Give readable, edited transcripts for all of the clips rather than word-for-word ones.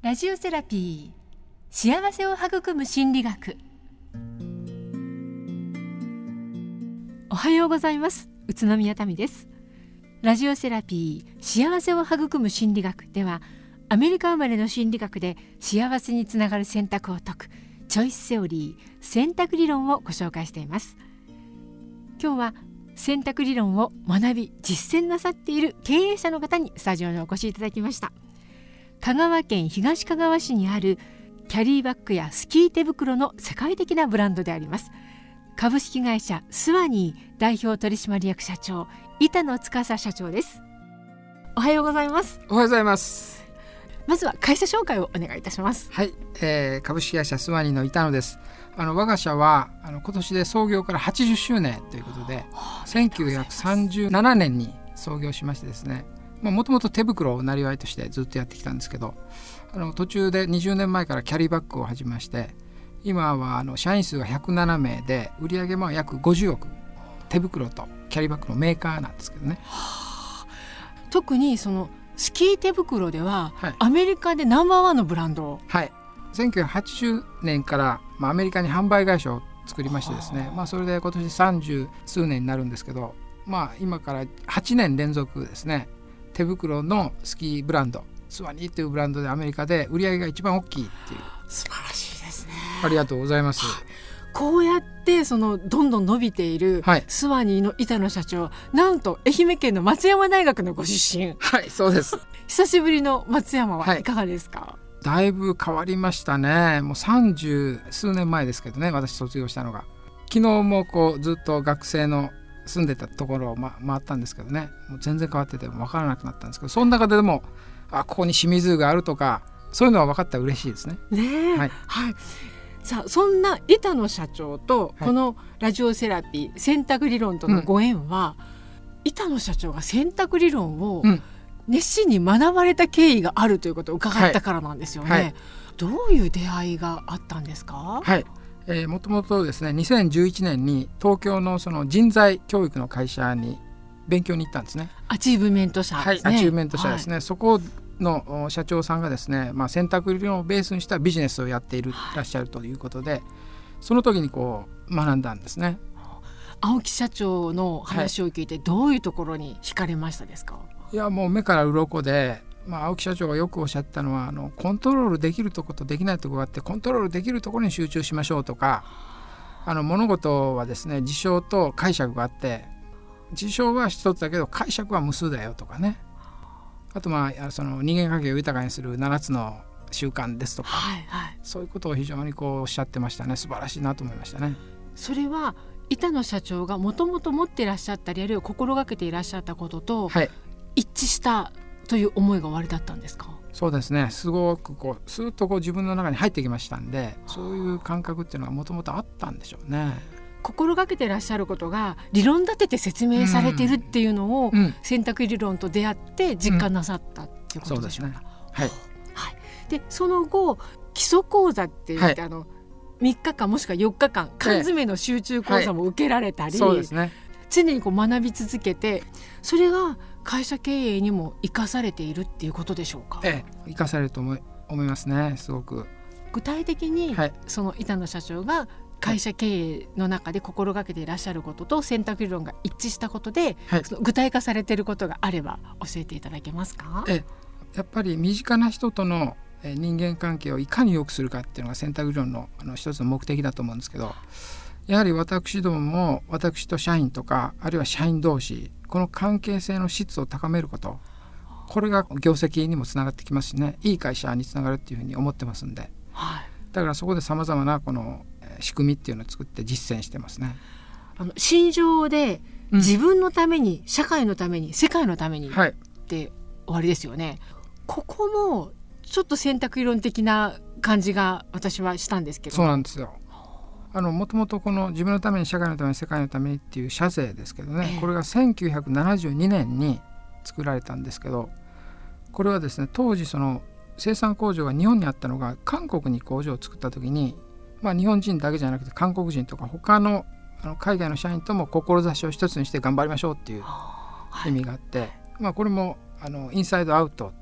ラジオセラピー、幸せを育む心理学。おはようございます。宇都宮民です。ラジオセラピー、幸せを育む心理学では、アメリカ生まれの心理学で幸せにつながる選択を説くチョイスセオリー、選択理論をご紹介しています。今日は選択理論を学び実践なさっている経営者の方にスタジオにお越しいただきました。香川県東かがわ市にあるキャリーバッグやスキー手袋の世界的なブランドであります、株式会社スワニー代表取締役社長、板野司社長です。おはようございます。 おはようございます。 まずは会社紹介をお願いいたします。 はい、株式会社スワニーの板野です。我が社は今年で創業から80周年ということで、1937年に創業しましてですね、もともと手袋をなりわいとしてずっとやってきたんですけど、途中で20年前からキャリーバッグを始めまして、今は社員数が107名で売上も約50億、手袋とキャリーバッグのメーカーなんですけどね。 特にそのスキー手袋では、 はい、 アメリカでナンバーワンのブランド、 はい、1980年から、アメリカに販売会社を作りましてですね、それで今年30数年になるんですけど、今から8年連続ですね、手袋のスキーブランドスワニーというブランドでアメリカで売り上げが一番大きいっていう。 素晴らしいですね。 ありがとうございます。 こうやってどんどん伸びているスワニーの板野社長、なんと愛媛県の松山大学のご出身。 はい、そうです。 久しぶりの松山はいかがですか？ だいぶ変わりましたね。もう30数年前ですけどね、私卒業したのが。昨日もずっと学生の住んでたところを、回ったんですけどね、もう全然変わってて分からなくなったんですけど、その中でもここに清水があるとか、そういうのは分かったら嬉しいですね。 はい、さあ、そんな板野社長とこのラジオセラピー、選択理論とのご縁は、板野社長が選択理論を熱心に学ばれた経緯があるということを伺ったからなんですよね。どういう出会いがあったんですか？ はい、もともとですね、2011年に東京のその人材教育の会社に勉強に行ったんですね。 アチーブメント社ですね。 アチーブメント社ですね。そこの社長さんがですね、選択理論をベースにしたビジネスをやっていらっしゃるということで、その時に学んだんですね。 青木社長の話を聞いて、どういうところに惹かれましたですか？ いや、もう目から鱗で、青木社長がよくおっしゃったのは、コントロールできるところとできないところがあって、コントロールできるところに集中しましょうとか、物事はですね、事象と解釈があって、事象は一つだけど解釈は無数だよとかね。あとその人間関係を豊かにする7つの習慣ですとか、そういうことを非常におっしゃってましたね。素晴らしいなと思いましたね。 それは板野社長がもともと持っていらっしゃったり、あるいは心がけていらっしゃったことと一致したという思いがおありだったんですか？ そうですね。すごくスーッと自分の中に入ってきましたんで、そういう感覚っていうのはもともとあったんでしょうね。 心がけていらっしゃることが理論立てて説明されているっていうのを、選択理論と出会って実感なさったっていうことでしょうか？で、その後基礎講座って言って、3日間もしくは4日間缶詰の集中講座も受けられたり、 そうですね、 常に学び続けて、それが会社経営にも生かされているっていうことでしょうか？ 生かされると思いますね。すごく具体的に、その板野社長が会社経営の中で心がけていらっしゃることと選択理論が一致したことで、その具体化されていることがあれば教えていただけますか？ やっぱり身近な人との人間関係をいかに良くするかっていうのが選択理論の一つの目的だと思うんですけど、やはり私どもも、私と社員とか、あるいは社員同士、この関係性の質を高めること、これが業績にもつながってきますしね、いい会社につながるっていうふうに思ってますんで、だからそこでさまざまなこの仕組みっていうのを作って実践してますね。 心情で自分のために、社会のために、世界のためにって終わりですよね。ここもちょっと選択理論的な感じが私はしたんですけど。 そうなんですよ。もともとこの自分のために、社会のために、世界のためにっていう社税ですけどね、これが1972年に作られたんですけど、これはですね、当時その生産工場が日本にあったのが韓国に工場を作った時に、日本人だけじゃなくて韓国人とか他の海外の社員とも志を一つにして頑張りましょうっていう意味があって、これもインサイドアウト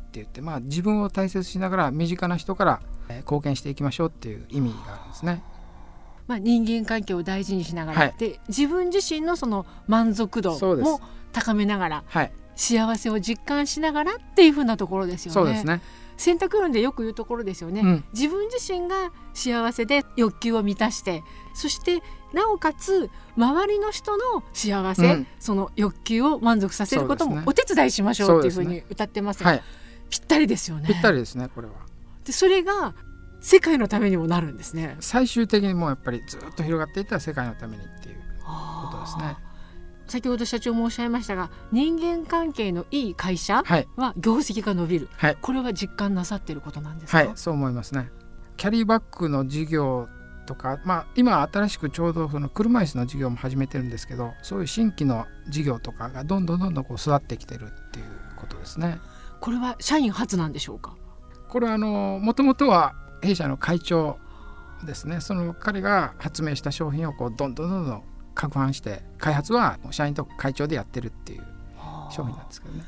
言って、自分を大切にしながら身近な人から貢献していきましょうっていう意味があるんですね。 人間関係を大事にしながら、 はい、 で自分自身のその満足度も高めながら、 はい、 幸せを実感しながらっていう風なところですよね。 そうですね。 選択論でよく言うところですよね、自分自身が幸せで欲求を満たして、そしてなおかつ周りの人の幸せ、その欲求を満足させることもお手伝いしましょうっていうふうに歌ってますが、ぴったりですよね。 ぴったりですね。これはでそれが世界のためにもなるんですね。 最終的にもうやっぱりずっと広がっていったら世界のためにっていうことですね。 先ほど社長もおっしゃいましたが、人間関係のいい会社は業績が伸びる、これは実感なさっていることなんですか？ そう思いますね。キャリーバッグの事業とか、今新しくちょうどその車椅子の事業も始めてるんですけど、そういう新規の事業とかがどんどんこう育ってきてるっていうことですね。 これは社員初なんでしょうか？ これはもともとは弊社の会長ですね。その彼が発明した商品をこうどんどん拡販して、開発は社員と会長でやってるっていう商品なんですけどね。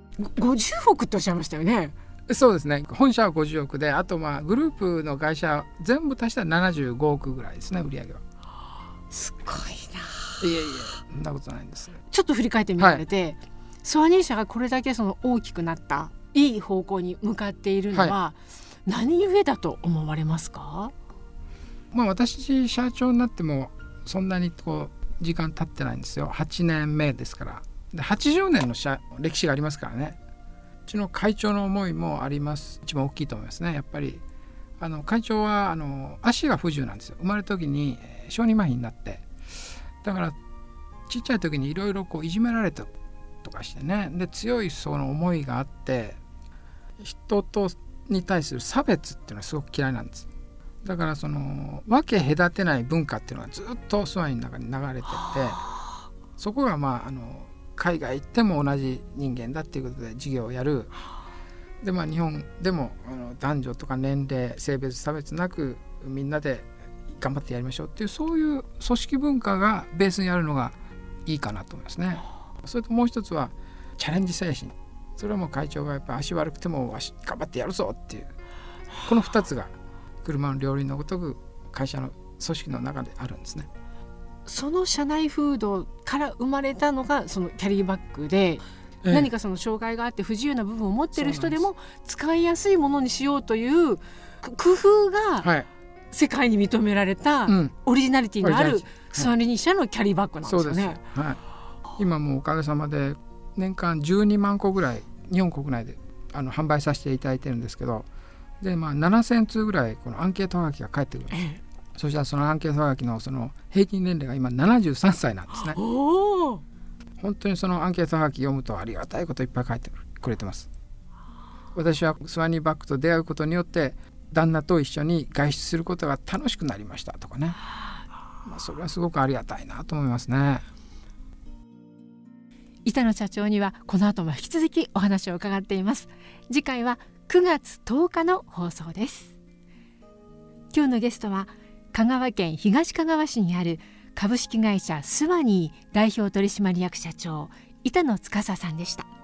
50億っておっしゃいましたよね。 そうですね。本社は50億で、あとグループの会社全部足したら75億ぐらいですね、売上は。 すごいな。 そんなことないんです。 ちょっと振り返ってみられて、ソワニー社がこれだけその大きくなったいい方向に向かっているのは、何故だと思われますか？ 私社長になってもそんなにこう時間経ってないんですよ。8年目ですから。で80年の歴史がありますからね。うちの会長の思いもあります。一番大きいと思いますね。やっぱり会長は足が不自由なんですよ。生まれた時に小児麻痺になって、だからちっちゃい時にいろいろいじめられたとかしてね。で強いその思いがあって、人に対する差別っていうのはすごく嫌いなんです。だからその分け隔てない文化っていうのはずっとスワニーの中に流れてて、そこが海外行っても同じ人間だっていうことで事業をやる。で日本でも男女とか年齢性別差別なくみんなで頑張ってやりましょうっていう、そういう組織文化がベースにあるのがいいかなと思いますね。それともう一つはチャレンジ精神。それはもう会長がやっぱ足悪くても頑張ってやるぞっていう、この2つが車の両輪のごとく会社の組織の中であるんですね。 その社内風土から生まれたのがそのキャリーバッグで、何かその障害があって不自由な部分を持っている人でも使いやすいものにしようという工夫が世界に認められたオリジナリティのあるスワニー社のキャリーバッグなんですよね。今もおかげさまで年間12万個ぐらい日本国内で販売させていただいてるんですけど、で7000通ぐらいこのアンケートはがきが返ってくる。そしたらそのアンケートはがきのその平均年齢が今73歳なんですね。本当にそのアンケートはがき読むとありがたいこといっぱい書いてくれてます。私はスワニーバッグと出会うことによって旦那と一緒に外出することが楽しくなりましたとかね、それはすごくありがたいなと思いますね。 板野社長にはこの後も引き続きお話を伺っています。次回は9月10日の放送です。今日のゲストは香川県東かがわ市にある株式会社スワニー代表取締役社長板野司さんでした。